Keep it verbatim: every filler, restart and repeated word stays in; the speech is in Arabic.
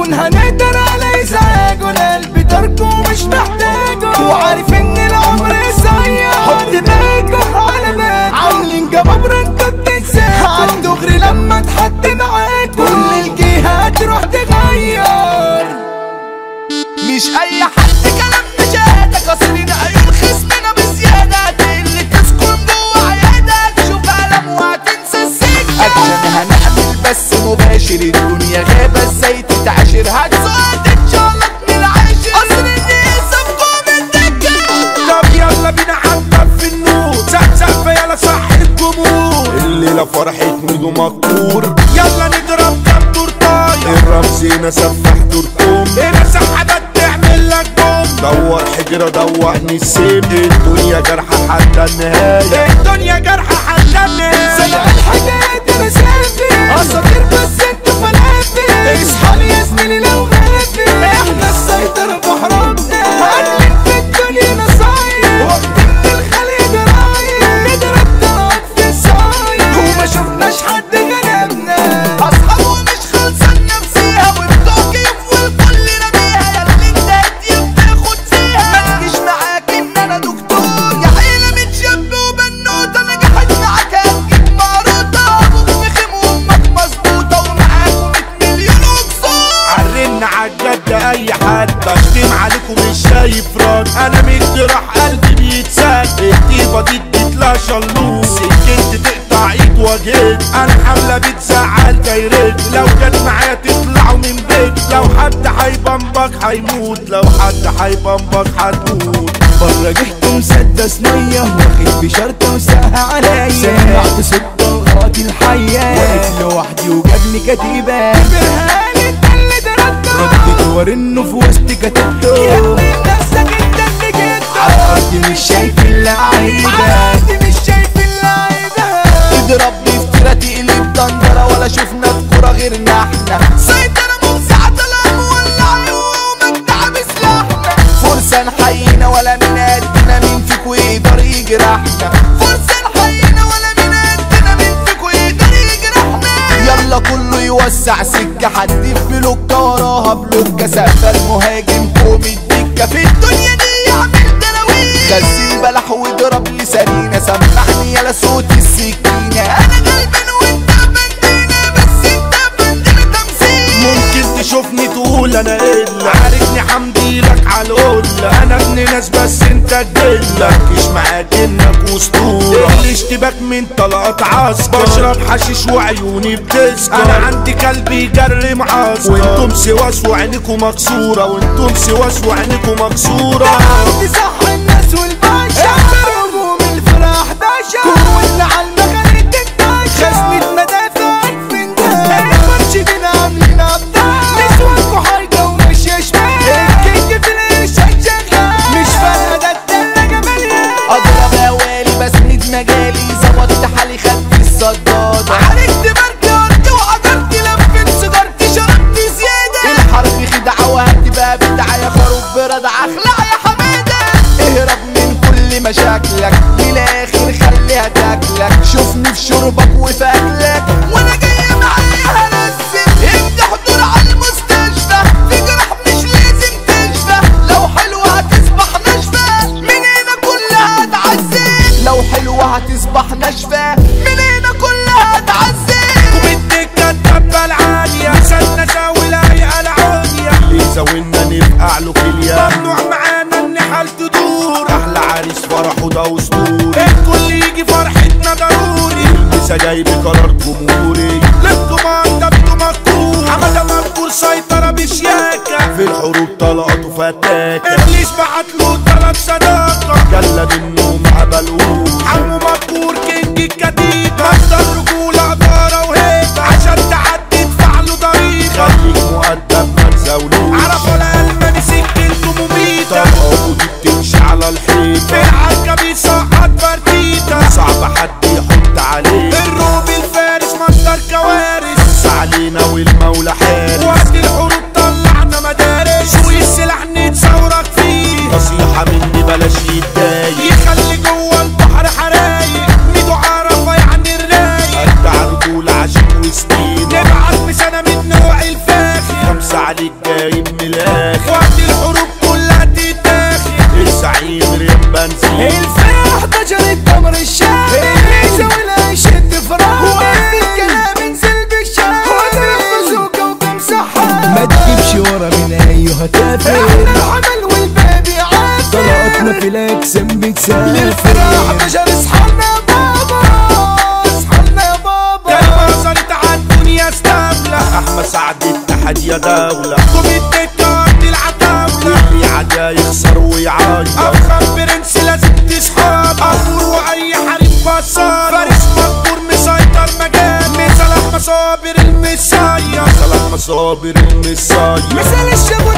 نكون هنقدر على ازعاجه، القلب تركه مش محتاجه، وعارف ان العمر قصير. حط دماغك على بالك، عاملين جبابرة انتوا بتنساكوا، عالدغري لما اتحط معاكوا كل الجهات تروح تغير. مش اي حد كلامنا شهادة، كسرين عيون خصمنا بزيادة، اللي تسكن جوه عيادك شوف قلم وهتنسى السكة. اكشن هنعمل بس مباشر، الدنيا غابة ازاي تتعاشر، هتسوق تتشلط من العاشر، قصر الناس صفكم الدكة. طب يلا بينا حنطف في النور، سقسق يلا صح الجمهور، الليلة فرحة ميدو مكور، يلا نضرب كام تورتاية، الرمز هنا سفاح دوركم، هنا سحبات تعمل لك بوم، دور حجرة دوقني السم، الدنيا جرحة حتى النهاية، الدنيا جرحة حتى النهاية. سمع الحاجات انا سافر، اساطير بس انتوا فلافل، اصحابي يا زميلي لو غافل، احنا السيطرة بحرامنا، هنلف في الدنيا نصاير، وقت من الخلق دراير، نضرب طرق في الصاير، وما شفناش حد غلبنا. اصحابه مش خلصان نفسيها، وبتوع كيف والكل رميها، ياللي انت هتيجي بتاخد فيها، ما تجيش معاك ان انا دكتور، يا عيلة متشب وبنوتة، نجحت معاك هتجيب معروضة، ابوك فخم وامك مظبوطة، ومعاكوا مية مليون اقصار. عرنا عالجد اي حد، بشتم عليكم مش شايف رد، انا مدي راح قلبي بيتسد، الطيبة دي اديتلها شلوط، سكنت تقطع ايد وجهت، انا حملة بتزعل دايرت، لو جت معايا تطلعوا من بيت، لو حد هيبمبك هيموت، لو حد هيبمبك هتموت. بره جهت مسدس نية، واخد بشرطة وساها عليا، سمعت صوت طلقات الحية، واقف لوحدي وجابني كتيبة، برهان الدل ده ردت ورنه في وسط كتيبته، يا ابني نفسك انت اللي جبته، عالارض مش شايف اللعيبة، عالارض مش شايف اللعيبة، اضربني في تيرة تقلب دندرة، ولا شفنا الكورة غيرنا احنا، سيطرة ممسعة طلع مولع ومجدع بسلاحنا، فرصة نحيينا ولا من قدنا، مين فيكو يقدر يجرحنا، فرصة نحيينا ولا من قدنا، مين فيكو يقدر يجرحنا. يلا كله يوسع سكة، حد في بلوكة وراها بلوكة، سقف المهاجم قوم الدكة، في الدنيا دي يعمل دراويش، غزل بلح واضرب لي سرينة، سمعني يلا صوت السكينة، انا غلبان وانت بندينة، بس انت بندينة تمثيل. ممكن تشوفني تقول انا قلة، عارفني حمديلك عالقلة، انا ابن ناس بس انت الجلة، مفيش معاك انك اسطورة، الاشتباك من طلقات عسكر، بشرب حشيش وعيوني بتسكر، انا عندي كلبي جري معسكر، وانتم سواس وعينكم مكسورة، وانتم سواس وعينكم مكسورة. عندي صح الناس والباشا، هجوم الفرح باشا، كون على المغارب تنتشر، خزنة مدافع الفنجان، المرشدين عاملين ابطال، نسوانكوا حرجة ومش يشمال، الكينج في الارشاد شغال، مش فارقة ده التلاجة مليان، اضرب اوالي بسند مجالي، ظبطت حالي خدت الصدادة، عالجت بركي ارضي وقدرت، لفت سيجارتي شربت زيادة، الحرب خدعة وهتبقى بدعة، يا خروف بردع اخلع يا حمادة، اهرب من كل مشاكلك، للاخر خليها تاكلك، شوفني في شربك وفي اكلك، وانا جاية معايا هنزل، ابدا حضور على المستشفى، في جرح مش لازم تشفى، لو حلوة هتصبح ناشفة، من هنا كلها هتعذب، لو حلوة هتصبح ناشفة، من هنا كلها هتعذب. وبالدكة الدبة العالية، سنة زاوي لايقة العالية، اللي زاولنا نبقى له كليا، ممنوع معانا ان حال تدور، احلى عريس فرحه ده اسطوري، الكل يجي فرحتنا ضروري، المسا جاي بقرار جمهوري، للكمان ده انتوا مكتور، حمادة مكتور سيطرة بشياكة، في الحروب طلقاته فتاكة، ابليس بعتله طلب صداقة، جلد النوم عبلوه، عمو مكتور كينج الكتيبة، مصدر رجولة إدارة وهيبة، عشان تعدي ادفع له ضريبة، خليك مؤدب ما تزاولوش، عرفوا الألماني سكنته مميتة، طلقاته دي بتمشي على الحيطة، في العركة بيسقط برديدة، صعب حد يحط عليه، الروب الفارس مصدر كوارث، علينا والمولى حارس، وقت الحروب طلعنا مدارس، والسلاح نتصورك فيه، نصيحة مني بلاش يتضايق، يخلي جوه البحر حرايق، ميدو عرفة يعني الرايق، وقت الحروب كلها تتاخد الزعيم ريم بنزين الفرح حداشر التمر الشامي الميزة ولا يشد فراغ وقت الكلام انزل بالشام واضرب بازوكا وتمسحها ما تجيبش ورا من ايها تافه احنا الحمل والباب يعافر طلقتنا في الاجسام بتسافر للفرح حداشر اصحالنا يا بابا اصحالنا يا بابا كلمة وصلت عالدنيا استملة احمد سعد اتحاد يا دولة كوميدة الكارت العتاولة اللي عدا يخسر ويعيط افخم برنس لازم تسحب امور واي حريف بصار فارس مقبور مسيطر مجال مثل احمد صابر المسايا مثل احمد صابر المسايا مثال الشاب